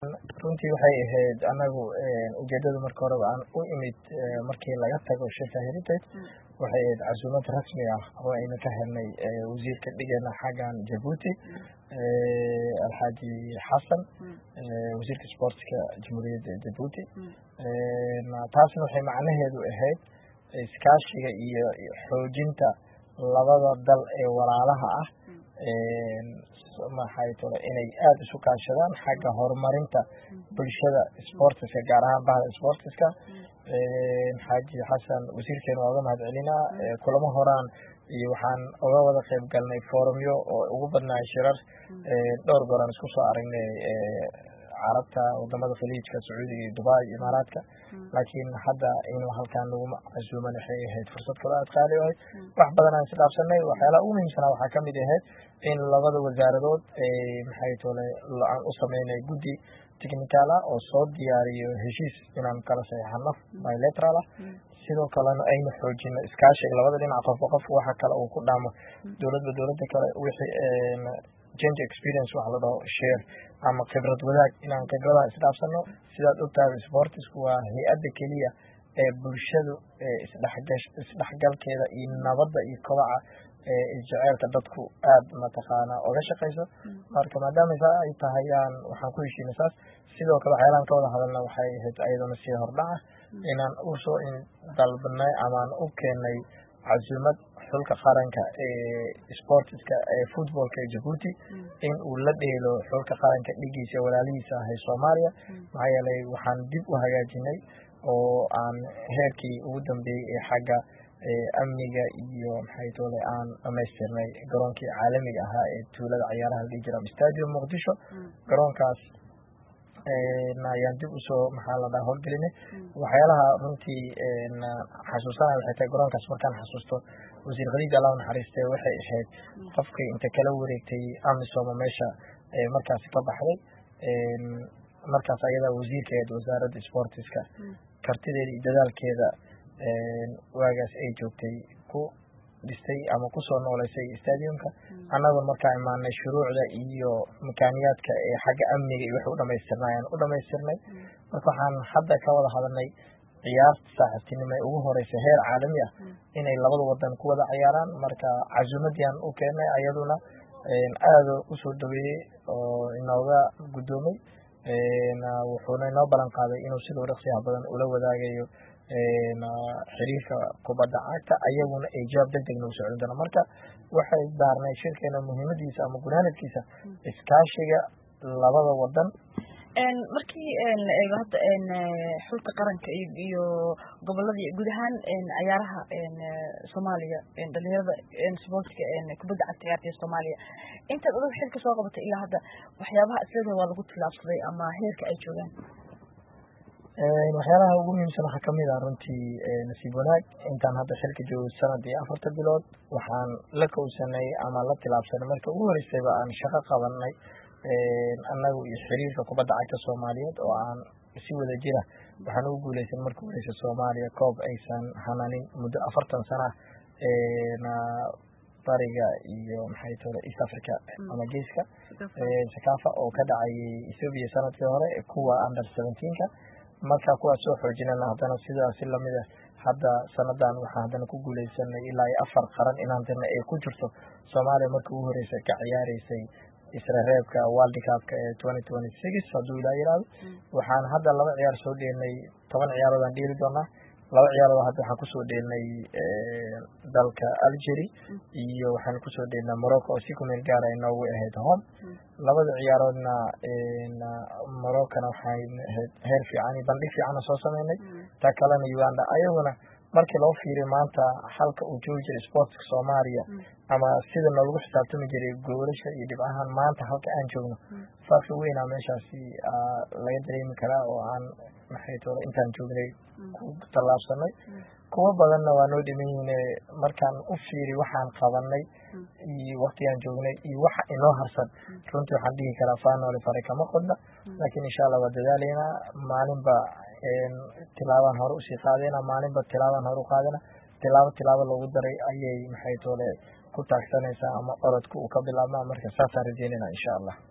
runtii waxay ahayd anagu ujeedada marka horeba aan u imid markii laga tago shirka heritage waxay ahayd casuumad rasmi ah oo aynu ka helnay wasiirka dhigana xaggan Djibouti Alxaaji Xasan wasiirka sportska jamhuuriyadda Djibouti taasna waxay macnaheedu ahayd iskaashiga iyo xoojinta labada dal ee walaalaha ah maxay tole inay aad isu kaashadaan xagga horumarinta bulshada sportska gaar ahaan bahda sportska Xaaji Xasan wasiirkeena waa uga mahadcelinaa kulamo horaan iyo waxaan uga wada qayb galnay forumyo oo ugu badnaa shirar dhowr goor aan isku soo aragnay carabta wadamada khaliijka Sacuudiga iyo Dubai Imaaraadka laakiin hadda inuu halkaan lagu casuuman waxay ahayd fursad kale aad qaali ah wax badan aan isdhaafsanay waxyaalaha ugu muhiimsan waxaa ka mid ahayd in labada wasaaradood maxay tole aan u sameynay guddi technical ah oo soo diyaariyo heshiis inaan kala saxiixano bilateral ah sidoo kalena aynu xoojino iskaashiga labada dhinac qof waxa kale uu ku dhaamo dowladda kale wixii change experience wax la dhaho share ama khibrad wadaag inaan khibradaha isdhaafsano sidaad ogtahay sportsku waa hay-adda keliya ee bulshadu isdhexgalkeeda iyo nabadda iyo kobaca isjaceylka dadku aad mataqaana oga shaqeyso marka maadaama saa ay tahay waxaan ku heshiinay saas sidoo kale waxyaalahan ka wada hadalna waxay ahayd ayadana sii hordhaca inaan usoo dalbanay amaan u keenay casuumad xulka qaranka sportska footballka Djibouti in uu la dheelo xulka qaranka dhigiisa walaalihiisa ah ee Soomaaliya maxaa yeelay waxaan dib u hagaajinay oo aan heerkii ugu dambeeyay ee xagga amniga iyo maxay tole aan dhamaystirnay garoonkii caalamiga ahaa ee tuulada ciyaaraha la dhihi jiray Stadium Muqdisho garoonkaas ayaan dib usoo maxaa la dhahaa howlgelinay waxyaalaha runtii xasuusanaya waxay tahay garoonkaas markaan xasuusto wasiir Khaliij Allah naxariistay waxay ahayd qofkii inta kala wareegtay amisom meesha markaas ka baxday markaas ayada wasiirkeeda wasaaradda sportska kartideeda iyo dadaalkeeda waagaas ay joogtay ku dhistay ama ku soo nooleysay stadiumka annagu markaa imaanay shuruucda iyo makaaniyaadka ee xagga amniga iyo wax u dhamaystirnay marka waxaan hadda ka wada hadalnay ciyaarta saaxiibtinimo ugu horeysa heer caalami ah inay labada wadan ku wada ciyaaraan marka casuumadiyan u keenay ayaduna aad u soo dhaweeyay oo inooga gudoomay wuxuuna inoo balan qaaday inuu sidoo dhaqsiyaha badan ula wadaagayo xiriirka kubadda cagta ayaguna ay jawaab degdeg nagu socon doona marka waxay daarnay shirkeena muhiimadiisa ama gunaanadkiisa iskaashiga labada wadan markii eego hadda xulka qaranka iyo goboladii guud ahaan ciyaaraha Soomaaliya dhalinyarada sportska kubadda cagta ciyaarta Soomaaliya inta uu xilka soo qabatay ilaa hadda waxyaabaha isleedahay waa lagu tilaabsaday ama heerka ay joogaan waxyaalaha ugu muhiimsan waxaa kamid ah runtii nasiib wanaag intaan hadda xilka joogo sanad iyo 4 bilood waxaan la kowsanay ama la tilaabsanay marka ugu horeysayba aan shaqo qabanay annagu iyo xiriirka kubadda cagta Soomaaliyeed oo aan si wada jira waxaan ugu guuleysan markii horeysa Soomaaliya koob aysan hananin muddo 40 sano bariga iyo maxay tole East Africa ama geeska Sakafa oo ka dhacay Ethiopia sanadkii hore kuwa under 17ka marka kuwa soo xoojinayna haddana sidaas lamid ah hadda sanadan waxaan haddana ku guuleysanay ilaa 4 qaran inaan dirnay ay ku jirto Soomaaliya markii ugu horeysay ka ciyaareysay Israareebka World Cup ee 2026 haduu ilaa yiraahdo waxaan hadda 2 ciyaar soo dheenay 10 ciyaarood aan dhiri doonaa 2 ciyaarood hadda waxaan ku soo dheenay dalka Algeria iyo waxaan ku soo dheenay Morocco oo si ku meel gaar ah inoogu ahayd home labada ciyaaroodna Morocco waxay heer fiican bandhig fiican soo sameynay ta kalena Uganda ayaguna markii loo fiiriyo maanta halka uu joogo jiray sportska Soomaaliya ama sida lagu xisaabtami jiray goolasha iyo dhibcahan maanta halka aan joogno farqi weyn ah meeshaasi laga dareemi karaa oo aan maxay tolo intaan joognay ku talaabsanay kuwa badanna waa noo dhimayeen markaan u fiiri waxaan qabanay iyo waqtigan joognay iyo waxa inoo harsan runtii waxaan dhihi karaa faanoole fare kama qodna laakiin insha Allah waa dadaaleyna maalinba tilaaban hore u sii qaadayna maalinba tilaaban hore u qaadana tilaabo loogu daray ayay maxay tole ku taagsanaysaa ama orodku uu ka bilaabmaa marka saas aan rajeynayna insha Allah